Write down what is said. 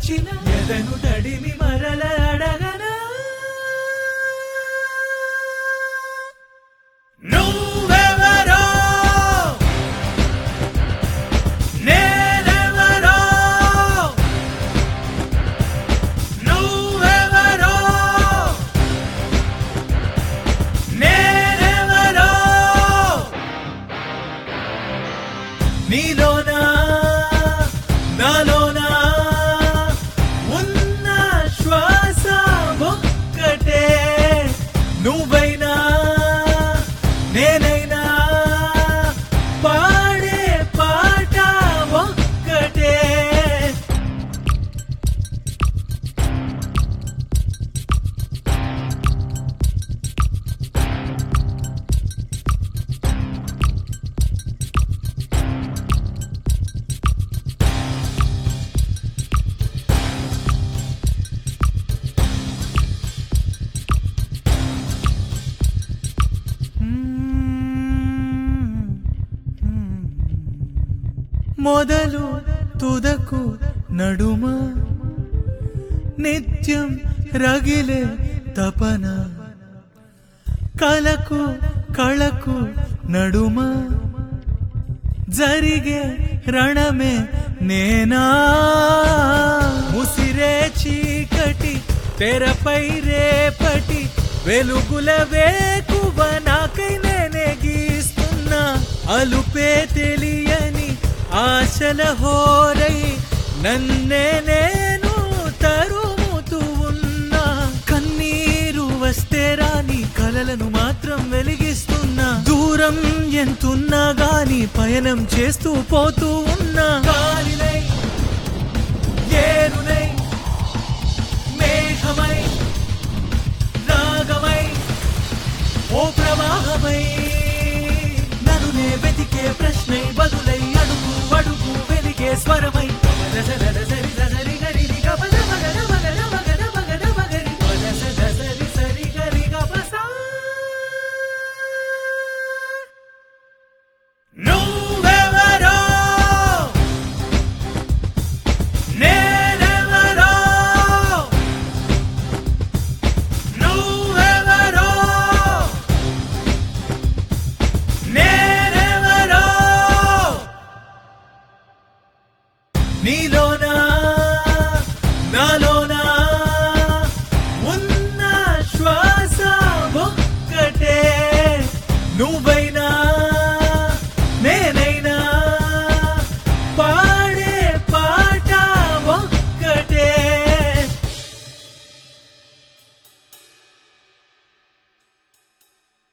మరచిన ఎదను తడిమి మరల అడగనా నువ్వెవరో నేనెవరో నువ్వెవరో నేనెవరో నీలోనా నాలోనా ఉన్న శ్వాస ఒక్కటే నువ్వైనా నేనైనా పాడే పాట ఒక్కటే మొదలు తుదకు నడుమ నిత్యం రగిలే తపన కలకు కళకు నడుమ జరిగే రణమే నేనా ముసిరే చీకటి తెరపై రేపటి వెలుగుల వేకువ నాకై నేనే గీస్తున్నా అలుపే తెలియని ఆశల హోరై నన్నే నేను తరుముతూ ఉన్నా కన్నీరు వస్తే రాని కలలను మాత్రం వెలిగిస్తున్నా దూరం ఎంతున్నా గాని పయనం చేస్తూ పోతూ ఉన్నా గాలినై ఏరునై మేఘమై రాగమై ఓ ప్రవాహమై నన్ను నే వెతికే ప్రశ్నై బదులై అడుగు అడుగు వెలిగే స్వరమై సరి సరి గరి గపద మగద మగద మగద మగద మగరి సరి సరి గరి గపసా నువ్వెవరో నేనెవరో నువ్వెవరో నేనెవరో నీలోనా నాలోనా ఉన్న శ్వాస ఒక్కటే నువ్వే